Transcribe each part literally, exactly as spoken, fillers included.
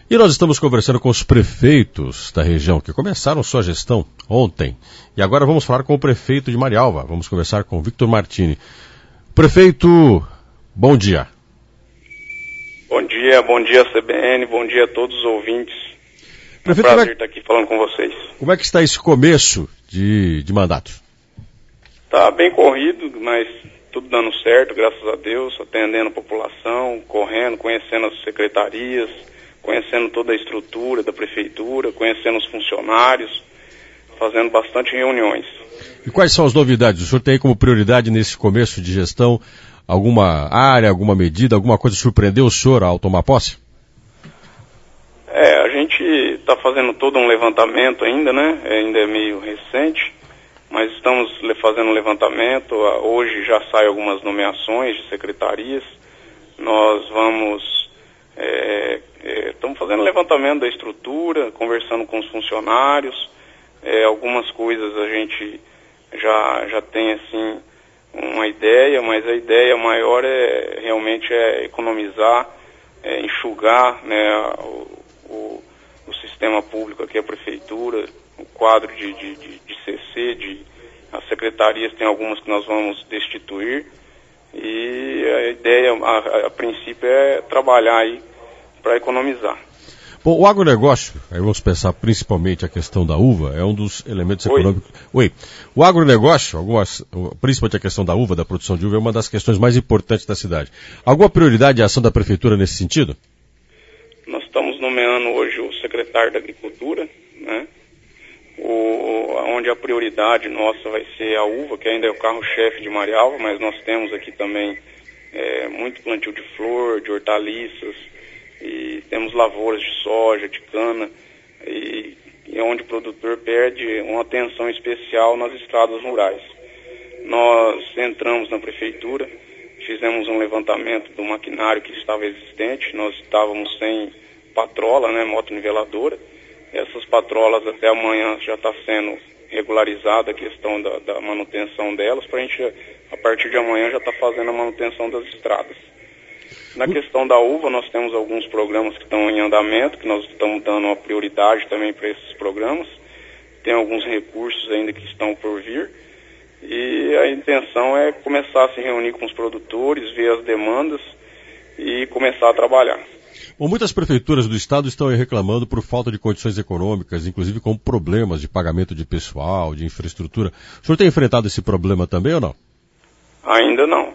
E nós estamos conversando com os prefeitos da região que começaram sua gestão ontem. E agora vamos falar com o prefeito de Marialva. Vamos conversar com o Victor Martini. Prefeito, bom dia. Bom dia, bom dia C B N, bom dia a todos os ouvintes. Prefeito, é um prazer é... estar aqui falando com vocês. Como é que está esse começo de, de mandato? Está bem corrido, mas tudo dando certo, graças a Deus, atendendo a população, correndo, conhecendo as secretarias, conhecendo toda a estrutura da prefeitura, conhecendo os funcionários, fazendo bastante reuniões. E quais são as novidades? O senhor tem aí como prioridade nesse começo de gestão alguma área, alguma medida, alguma coisa que surpreendeu o senhor ao tomar posse? É, a gente está fazendo todo um levantamento ainda, né? É, ainda é meio recente, mas estamos fazendo um levantamento. Hoje já saem algumas nomeações de secretarias. Nós vamos... É, é, estamos fazendo levantamento da estrutura, conversando com os funcionários. É, algumas coisas a gente já, já tem, assim, uma ideia, mas a ideia maior é realmente é economizar, é, enxugar, né, o, o, o sistema público aqui, a prefeitura, o quadro de, de, de, de C C, de, as secretarias tem algumas que nós vamos destituir, e a ideia, a, a princípio, é trabalhar aí para economizar. Bom, o agronegócio, aí vamos pensar principalmente a questão da uva, é um dos elementos Oi. econômicos... Oi. O agronegócio, algumas, principalmente a questão da uva, da produção de uva, é uma das questões mais importantes da cidade. Alguma prioridade e ação da prefeitura nesse sentido? Nós estamos nomeando hoje o secretário da Agricultura, né? O, onde a prioridade nossa vai ser a uva, que ainda é o carro-chefe de Marialva, mas nós temos aqui também é, muito plantio de flor, de hortaliças, e temos lavouras de soja, de cana, e, e onde o produtor perde uma atenção especial nas estradas rurais. Nós entramos na prefeitura, fizemos um levantamento do maquinário que estava existente, nós estávamos sem patrola, né, motoniveladora. Essas patrolas até amanhã já está sendo regularizada a questão da, da manutenção delas, para a gente, a partir de amanhã, já está fazendo a manutenção das estradas. Na questão da uva, nós temos alguns programas que estão em andamento, que nós estamos dando uma prioridade também para esses programas. Tem alguns recursos ainda que estão por vir. E a intenção é começar a se reunir com os produtores, ver as demandas e começar a trabalhar. Bom, muitas prefeituras do estado estão aí reclamando por falta de condições econômicas, inclusive com problemas de pagamento de pessoal, de infraestrutura. O senhor tem enfrentado esse problema também ou não? Ainda não.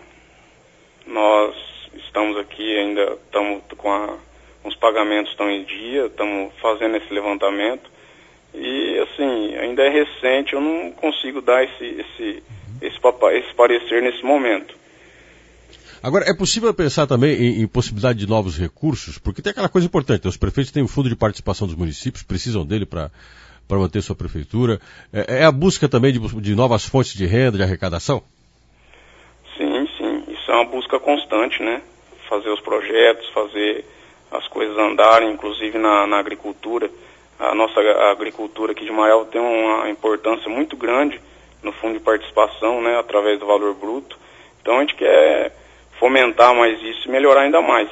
Nós estamos aqui, ainda estamos com a, os pagamentos estão em dia, estamos fazendo esse levantamento e, assim, ainda é recente, eu não consigo dar esse, esse, esse, esse parecer nesse momento. Agora, é possível pensar também em, em possibilidade de novos recursos? Porque tem aquela coisa importante, os prefeitos têm o fundo de participação dos municípios, precisam dele para para manter sua prefeitura. É, é a busca também de, de novas fontes de renda, de arrecadação? Sim, sim, isso é uma busca constante, né? Fazer os projetos, fazer as coisas andarem, inclusive na, na agricultura. A nossa a agricultura aqui de Marialva tem uma importância muito grande no fundo de participação, né, através do valor bruto. Então a gente quer fomentar mais isso e melhorar ainda mais.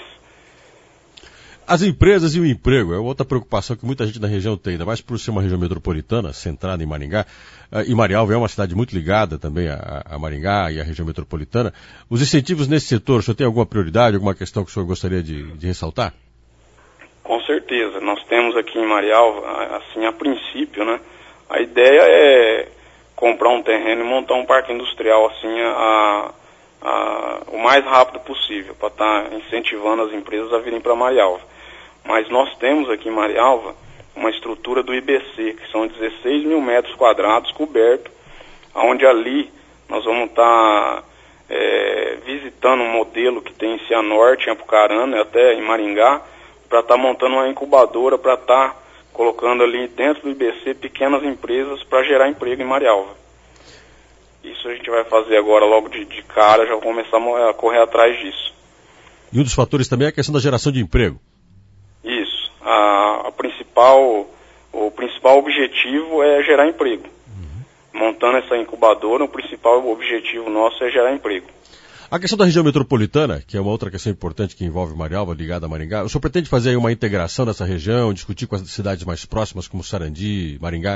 As empresas e o emprego é outra preocupação que muita gente na região tem, ainda mais por ser uma região metropolitana, centrada em Maringá, e Marialva é uma cidade muito ligada também a, a Maringá e a região metropolitana. Os incentivos nesse setor, o senhor tem alguma prioridade, alguma questão que o senhor gostaria de, de ressaltar? Com certeza, nós temos aqui em Marialva, assim, a princípio, né, a ideia é comprar um terreno e montar um parque industrial, assim, a, a, o mais rápido possível, para estar tá incentivando as empresas a virem para Marialva. Mas nós temos aqui em Marialva uma estrutura do I B C, que são dezesseis mil metros quadrados coberto, onde ali nós vamos estar tá, é, visitando um modelo que tem em Cianorte, em Apucarana e até em Maringá, para estar tá montando uma incubadora, para estar tá colocando ali dentro do I B C pequenas empresas para gerar emprego em Marialva. Isso a gente vai fazer agora logo de, de cara, já vou começar a correr atrás disso. E um dos fatores também é a questão da geração de emprego. Isso. A, a principal, o principal objetivo é gerar emprego. Uhum. Montando essa incubadora, o principal objetivo nosso é gerar emprego. A questão da região metropolitana, que é uma outra questão importante que envolve Marialva, ligada a Maringá, o senhor pretende fazer aí uma integração nessa região, discutir com as cidades mais próximas, como Sarandi, Maringá?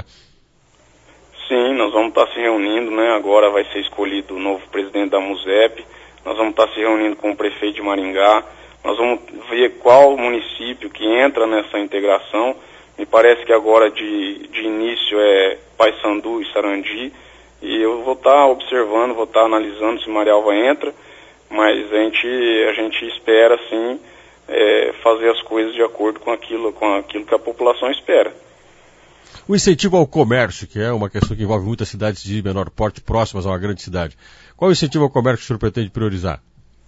Sim, nós vamos estar se reunindo, né? Agora vai ser escolhido o novo presidente da MUSEP, nós vamos estar se reunindo com o prefeito de Maringá, nós vamos ver qual município que entra nessa integração. Me parece que agora de, de início é Paissandu e Sarandi, e eu vou estar observando, vou estar analisando se Marialva entra, mas a gente, a gente espera, sim, é, fazer as coisas de acordo com aquilo, com aquilo que a população espera. O incentivo ao comércio, que é uma questão que envolve muitas cidades de menor porte próximas a uma grande cidade. Qual é o incentivo ao comércio que o senhor pretende priorizar?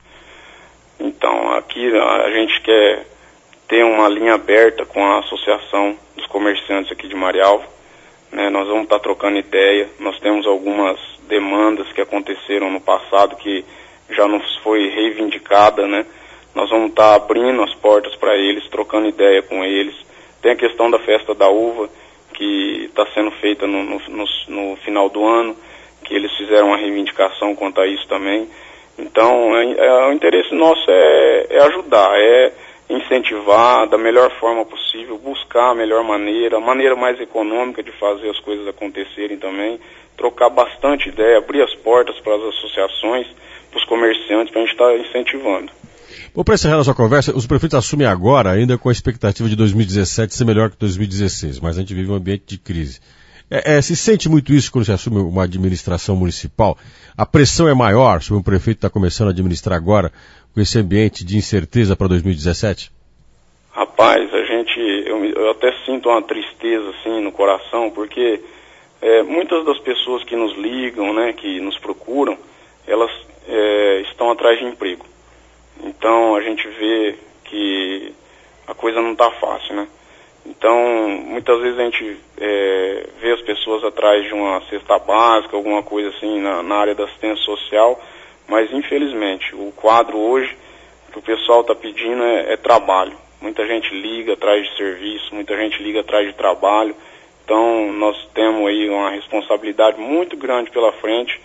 Então, aqui a gente quer ter uma linha aberta com a Associação dos Comerciantes aqui de Marialva, né? Nós vamos estar trocando ideia, nós temos algumas demandas que aconteceram no passado que já nos foi reivindicada, né? Nós vamos estar abrindo as portas para eles, trocando ideia com eles. Tem a questão da festa da uva, que está sendo feita no, no, no, no final do ano, que eles fizeram uma reivindicação quanto a isso também. Então, é, é, o interesse nosso é, é ajudar, é incentivar da melhor forma possível, buscar a melhor maneira, a maneira mais econômica de fazer as coisas acontecerem também, trocar bastante ideia, abrir as portas para as associações, para os comerciantes, para a gente estar tá incentivando. Bom, para encerrar a sua conversa, os prefeitos assumem agora, ainda com a expectativa de dois mil e dezessete ser melhor que dois mil e dezesseis, mas a gente vive um ambiente de crise. É, é, se sente muito isso quando se assume uma administração municipal? A pressão é maior sobre um prefeito que está começando a administrar agora, com esse ambiente de incerteza para dois mil e dezessete? Rapaz, a gente, eu, eu até sinto uma tristeza assim no coração, porque é, muitas das pessoas que nos ligam, né, que nos procuram, elas é, estão atrás de emprego. Então a gente vê que a coisa não está fácil, né? Então, muitas vezes a gente é, vê as pessoas atrás de uma cesta básica, alguma coisa assim na, na área da assistência social, mas infelizmente o quadro hoje que o pessoal está pedindo é, é trabalho. Muita gente liga atrás de serviço, muita gente liga atrás de trabalho. Então nós temos aí uma responsabilidade muito grande pela frente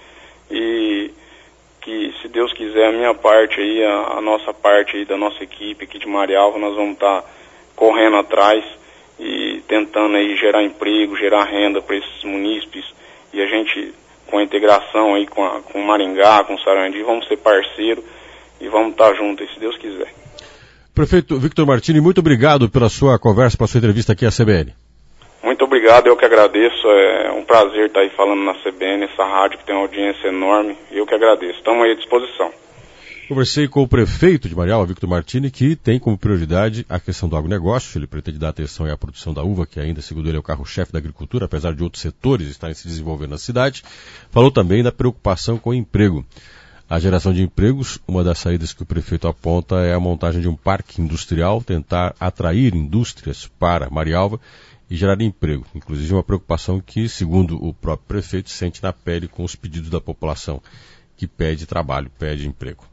e que, se Deus quiser, a minha parte aí, a, a nossa parte aí da nossa equipe aqui de Marialva, nós vamos estar tá correndo atrás e tentando aí gerar emprego, gerar renda para esses munícipes, e a gente, com a integração aí com, a, com Maringá, com Sarandi, vamos ser parceiro e vamos estar tá juntos, se Deus quiser. Prefeito Victor Martini, muito obrigado pela sua conversa, pela sua entrevista aqui à C B N. Muito obrigado, eu que agradeço, é um prazer estar aí falando na C B N, essa rádio que tem uma audiência enorme, eu que agradeço, estamos aí à disposição. Conversei com o prefeito de Marialva, Victor Martini, que tem como prioridade a questão do agronegócio. Ele pretende dar atenção à produção da uva, que ainda, segundo ele, é o carro-chefe da agricultura, apesar de outros setores estarem se desenvolvendo na cidade. Falou também da preocupação com o emprego. A geração de empregos, uma das saídas que o prefeito aponta é a montagem de um parque industrial, tentar atrair indústrias para Marialva e gerar emprego. Inclusive uma preocupação que, segundo o próprio prefeito, sente na pele com os pedidos da população, que pede trabalho, pede emprego.